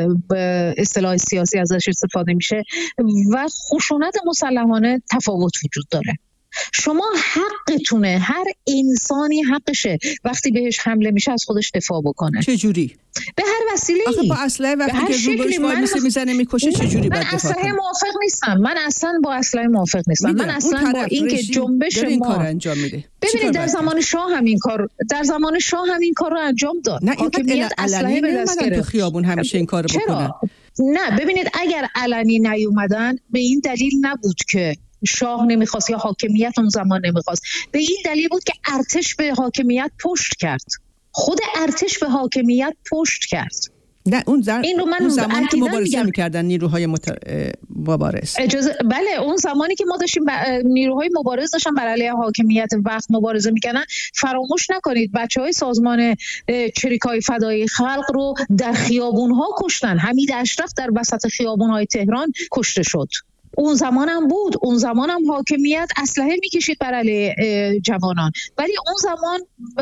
اصطلاح سیاسی ازش استفاده میشه و خشونت مسلحانه تفاوت وجود داره. شما حقتونه، هر انسانی حقشه وقتی بهش حمله میشه از خودش دفاع بکنه. چه جوری؟ به هر وسیله‌ای. آخه با اسلحه وقتی که روبروش وای میسه میزنه میکشه چه جوری باید دفاع کنه؟ من اصلا موافق نیستم. من اصلا با اسلحه موافق نیستم. من اصلا با اینکه جنبش ما این کار انجام میده. ببینید در زمان شاه همین کار در زمان شاه همین کار رو انجام داد. نه حاکمیت اسلحه به دست گرفت. تو خیابون همیشه این کارو بکنن. نه ببینید اگر علنی نیومدن به این دلیل نبود که شاه نمیخواست یا حاکمیت اون زمان نمیخواست، به این دلیل بود که ارتش به حاکمیت پشت کرد. خود ارتش به حاکمیت پشت کرد. نه اون, زن... این رو من اون زمانی که مبارزه میکردن نیروهای مت... مبارز اجازه بله اون زمانی که ما داشتیم ب... نیروهای مبارز داشتن بر علیه حاکمیت وقت مبارزه میکنن. فراموش نکنید بچهای سازمان چریکای فدایی خلق رو در خیابونها کشتن. حمید اشرف در وسط خیابونهای تهران کشته شد. اون زمان هم بود، اون زمان هم حاکمیت اسلحه میکشید بر علیه جوانان، ولی اون زمان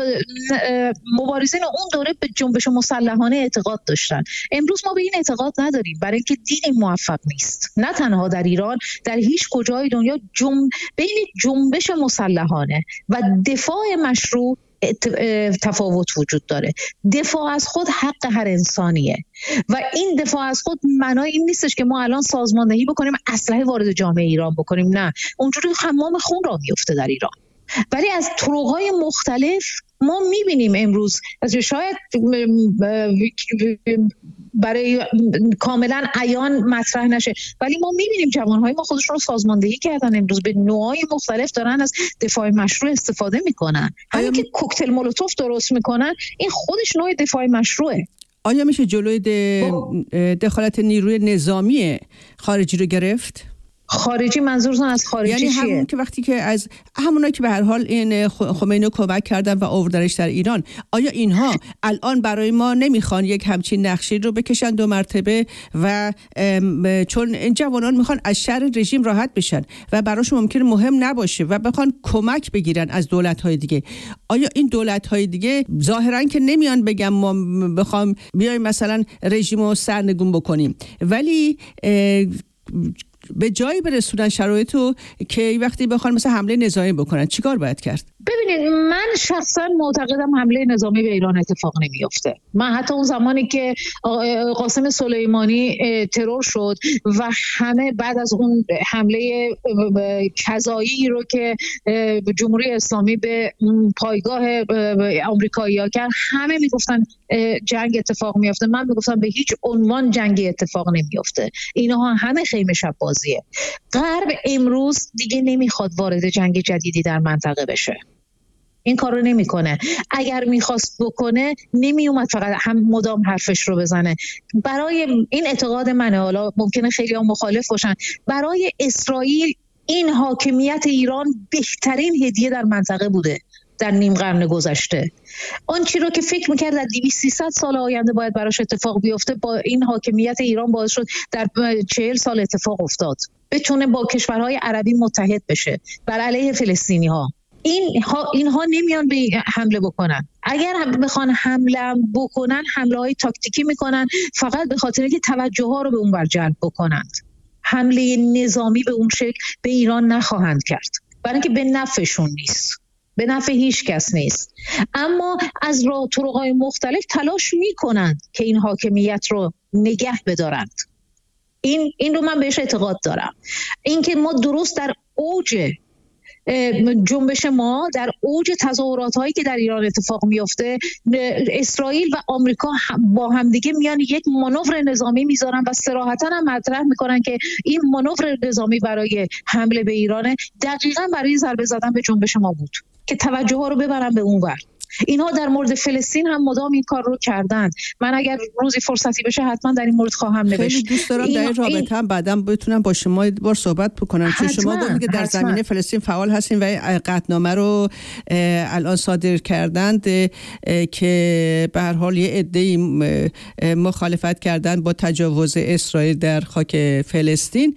مبارزین اون دوره به جنبش مسلحانه اعتقاد داشتن. امروز ما به این اعتقاد نداریم، برای اینکه دین موفق نیست، نه تنها در ایران، در هیچ کجای دنیا. جنب... بین جنبش مسلحانه و دفاع مشروع تفاوت وجود داره. دفاع از خود حق هر انسانیه و این دفاع از خود معنای این نیستش که ما الان سازماندهی بکنیم اسلحه وارد جامعه ایران بکنیم. نه، اونجوری حمام خون را میفته در ایران. ولی از طرق‌های مختلف ما میبینیم امروز، از شاید برای کاملا عیان مطرح نشه، ولی ما میبینیم جوانهای ما خودشون رو سازماندهی کردن، امروز به نوعای مختلف دارن از دفاع مشروع استفاده میکنن. همین که کوکتل مولوتوف درست میکنن این خودش نوع دفاع مشروعه. آیا میشه جلوی دخالت نیروی نظامی خارجی رو گرفت؟ خارجی منظورتون از خارجی یعنی چیه؟ همون که وقتی که از همونایی که به هر حال این خمینی رو کمک کردن و آوردنش در ایران، آیا اینها الان برای ما نمیخوان یک همچین نقشی رو بکشن دو مرتبه و چون این جوانان میخوان از شر رژیم راحت بشن و براشون ممکنه مهم نباشه و بخوان کمک بگیرن از دولت‌های دیگه، آیا این دولت‌های دیگه ظاهرا که نمیان بگم ما بخوام بیایم مثلا رژیم رو سرنگون بکنیم، ولی به جایی برسونن شرایطو که وقتی بخوان مثلا حمله نظامی بکنن چیکار باید کرد؟ ببینید من شخصا معتقدم حمله نظامی به ایران اتفاق نمیفته. من حتی اون زمانی که قاسم سلیمانی ترور شد و همه بعد از اون حمله کذایی رو که جمهوری اسلامی به پایگاه آمریکایی‌ها کرد، همه میگفتن جنگ اتفاق میفته. من میگفتم به هیچ عنوان جنگی اتفاق نمیفته. اینها همه خیمه شب بازیه. غرب امروز دیگه نمیخواد وارد جنگ جدیدی در منطقه بشه. این کار رو نمی کنه. اگر میخواست بکنه نمی اومد فقط هم مدام حرفش رو بزنه. برای این اعتقاد منه، حالا ممکنه خیلی هم مخالف باشن، برای اسرائیل این حاکمیت ایران بهترین هدیه در منطقه بوده. در نیم قرن گذشته. آن چی رو که فکر میکرد در دویست سیصد سال آینده باید براش اتفاق بیفته، با این حاکمیت ایران باعث شد در چهل سال اتفاق افتاد، بتونه با کشورهای عربی متحد بشه بر علیه فلسطینی ها. این ها اینها نمیان به حمله بکنن. اگر بخوان حمله بکنن، حمله های تاکتیکی میکنن فقط به خاطر اینکه توجه ها رو به اون ور جلب بکنند. حمله نظامی به اون شکل به ایران نخواهند کرد، برای اینکه به نفعشون نیست، به نفع هیچ کس نیست. اما از راه طرق‌های مختلف تلاش میکنند که این حاکمیت رو نگه بدارند. این این رو من بهش اعتقاد دارم. اینکه ما درست در اوج جنبش ما، در اوج تظاهرات هایی که در ایران اتفاق میفته، اسرائیل و آمریکا با همدیگه میان یک مانور نظامی میذارن و صراحتاً هم مطرح میکنن که این مانور نظامی برای حمله به ایران دقیقاً برای ضربه زدن به جنبش ما بود که توجه ها رو ببرن به اون ور. اینها در مورد فلسطین هم مدام این کار رو کردن. من اگر روزی فرصتی بشه حتما در این مورد خواهم نوشت. خیلی دوست دارم این در این رابطه این... هم بعداً بتونم با شما یک بار صحبت بکنم، چون شما گفتید که در حتما. زمینه فلسطین فعال هستین و قطعنامه رو الان صادر کردند که به هر حال یه عده‌ای مخالفت کردن با تجاوز اسرائیل در خاک فلسطین.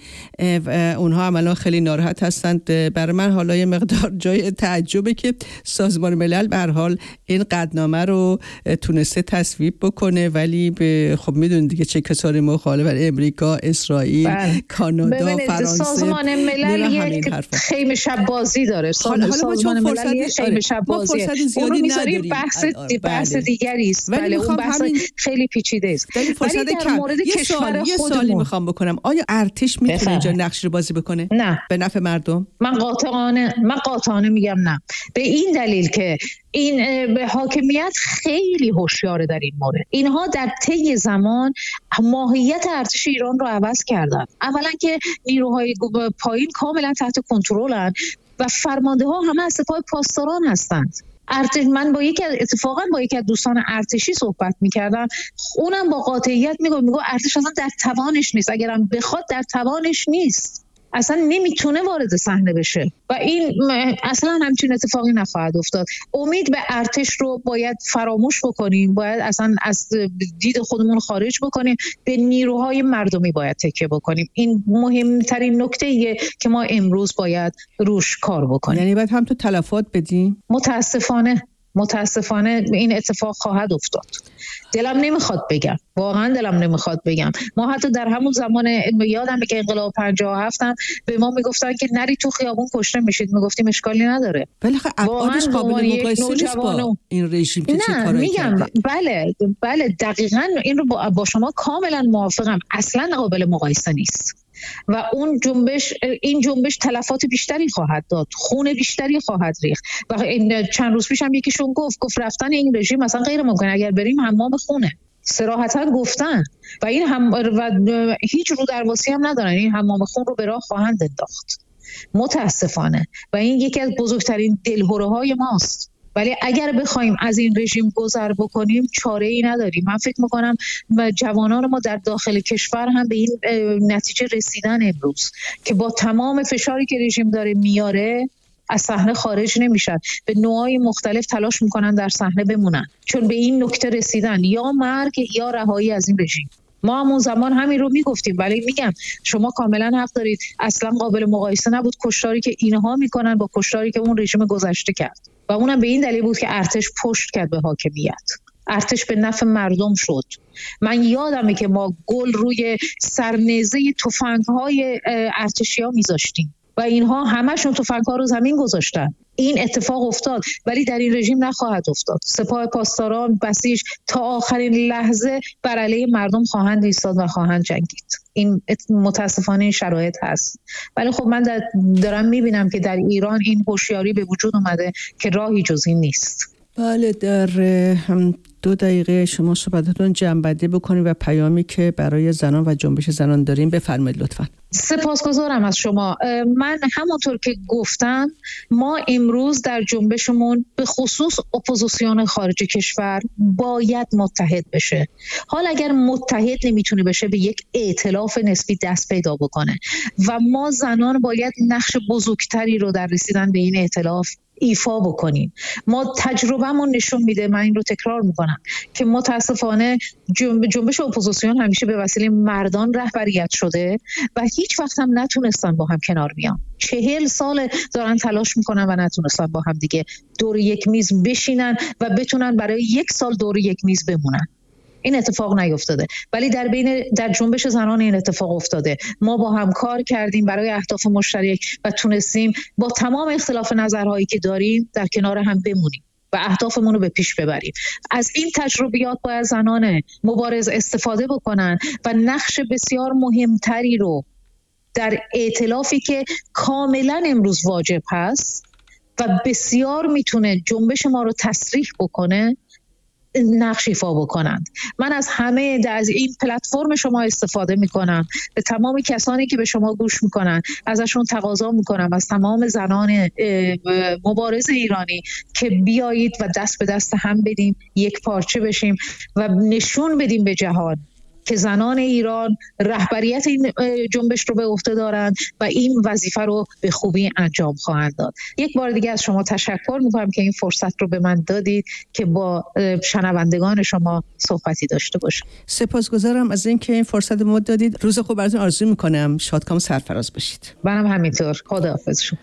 اونها عملاً خیلی ناراحت هستند. برای من حالا یه مقدار جای تعجبه که سازمان ملل به هر حال این قطعنامه رو تونسته تصویب بکنه، ولی به خب میدونید دیگه چه کسانی مخالفن، امریکا، اسرائیل، بله. کانادا، فرانسه. سازمان ملل یک خیمه شب بازی داره. حالا سازمان ملل یک خیمه شب بازی. اون رو میذاریم بحث بحث دیگری است. بله اون بحث خیلی پیچیده است. ولی در مورد کشور خودمون یه سوالی میخوام بکنم، آیا ارتش میتونه اینجا نقش رو بازی بکنه؟ نه. به نفع مردم؟ من قاطعانه من قاطعانه میگم نه. به این دلیل که این حاکمیت خیلی هوشیاره در این مورد. اینها در طی زمان ماهیت ارتش ایران رو عوض کردن. اولا که نیروهای پایین کاملا تحت کنترلن و فرمانده ها همه از سپاه پاسداران هستند. ارتش من با یکی اتفاقا با یکی از دوستان ارتشی صحبت می‌کردم، اونم با قاطعیت میگه میگه ارتش اصلا در توانش نیست، اگرم بخواد در توانش نیست، اصلا نمیتونه وارد صحنه بشه و این اصلا همچین اتفاقی نخواهد افتاد. امید به ارتش رو باید فراموش بکنیم، باید اصلا از دید خودمون خارج بکنیم، به نیروهای مردمی باید تکیه بکنیم. این مهمترین نکته‌ایه که ما امروز باید روش کار بکنیم. یعنی باید هم تو تلفات بدیم؟ متاسفانه متاسفانه این اتفاق خواهد افتاد. دلم نمیخواد بگم، واقعا دلم نمیخواد بگم. ما حتی در همون زمان یادم که انقلاب پنجاه و هفت هم به ما میگفتن که نری تو خیابون کشته میشید، میگفتیم اشکالی نداره. بالاخره ابعادش قابل مقایسه نیست با این رژیم که چه کارایی کرده. بله بله دقیقاً این رو با, با شما کاملا موافقم، اصلا قابل مقایسه نیست. و اون جنبش این جنبش تلفات بیشتری خواهد داد، خون بیشتری خواهد ریخت و این چند روز پیش هم یکیشون گفت گفت رفتن این رژیم مثلا غیر ممکنه، اگر بریم حمام خونه، صراحتا گفتن و این هم و هیچ رو درواسی هم ندارن، این حمام خون رو به راه خواهند انداخت متاسفانه و این یکی از بزرگترین دلهره‌های ماست. ولی اگر بخوایم از این رژیم گذر بکنیم چاره‌ای نداریم. من فکر می‌کنم جوانان ما در داخل کشور هم به این نتیجه رسیدن امروز که با تمام فشاری که رژیم داره میاره از صحنه خارج نمیشن، به نوعای مختلف تلاش میکنن در صحنه بمونن، چون به این نکته رسیدن یا مرگ یا رهایی از این رژیم. ما همون زمان همین رو میگفتیم، ولی میگم شما کاملا حق دارید، اصلا قابل مقایسه نبود کشتاری که اینها میکنن با کشتاری که اون رژیم گذشته کرد و اونم به این دلیل بود که ارتش پشت کرد به حاکمیت. ارتش به نفع مردم شد. من یادمه که ما گل روی سرنیزه تفنگ‌های ارتشی‌ها میذاشتیم و اینها همشون تفنگ‌ها رو زمین گذاشتن. این اتفاق افتاد ولی در این رژیم نخواهد افتاد. سپاه پاسداران بسیج تا آخرین لحظه بر علیه مردم خواهند ایستاد و خواهند جنگید. این متاسفانه این شرایط هست. ولی خب من دارم میبینم که در ایران این هوشیاری به وجود اومده که راهی جز این نیست. بله، در دو دقیقه شما صحبتتون جمع‌بندی بکنید و پیامی که برای زنان و جنبش زنان داریم بفرمایید لطفاً. سپاسگزارم از شما. من همونطور که گفتم ما امروز در جنبشمون به خصوص اپوزیسیون خارج کشور باید متحد بشه. حال اگر متحد نمیتونه بشه به یک ائتلاف نسبی دست پیدا بکنه و ما زنان باید نقش بزرگتری رو در رسیدن به این ائتلاف ایفا بکنیم. ما تجربهمون نشون میده، من این رو تکرار میکنم، که متاسفانه جنبش اپوزیسیون همیشه به وسیله مردان رهبریت شده و هیچ وقت هم نتونستن با هم کنار بیان. چهل سال دارن تلاش میکنن و نتونستن با هم دیگه دور یک میز بشینن و بتونن برای یک سال دور یک میز بمونن. این اتفاق نیفتاده، ولی در بین در جنبش زنان این اتفاق افتاده. ما با هم کار کردیم برای اهداف مشترک و تونستیم با تمام اختلاف نظرهایی که داریم در کنار هم بمونیم و اهدافمون رو به پیش ببریم. از این تجربیات باید زنان مبارز استفاده بکنن و نقش بسیار مهمتری رو در ائتلافی که کاملا امروز واجب هست و بسیار میتونه جنبش ما رو تسریع بکنه نقش ایفا بکنند. من از همه از این پلتفرم شما استفاده میکنم، به تمام کسانی که به شما گوش میکنن ازشون تقاضا میکنم، از تمام زنان مبارز ایرانی، که بیایید و دست به دست هم بدیم، یک پارچه بشیم و نشون بدیم به جهان که زنان ایران رهبریت این جنبش رو به عهده دارند و این وظیفه رو به خوبی انجام خواهند داد. یک بار دیگه از شما تشکر می‌کنم که این فرصت رو به من دادید که با شنوندگان شما صحبتی داشته باشم. سپاسگزارم از اینکه این فرصت رو دادید. روز خوب براتون آرزو می‌کنم. شادکام سرفراز باشید. منم همینطور. خداحافظ شما.